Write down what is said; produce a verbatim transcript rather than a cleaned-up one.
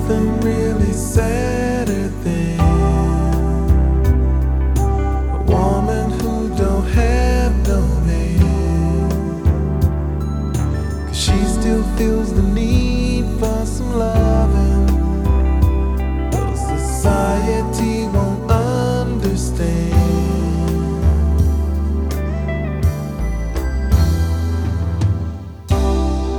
nothing really sadder than a woman who don't have no man, 'cause she still feels the need for some love.